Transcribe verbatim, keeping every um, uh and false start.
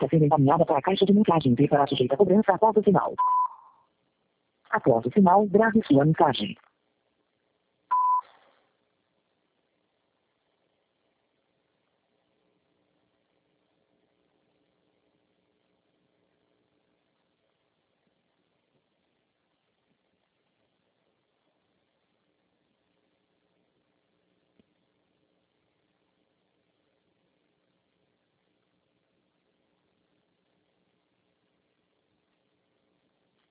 está sendo encaminhada para a caixa de mensagens e será sujeita a cobrança após o sinal. Após o sinal, grave sua mensagem.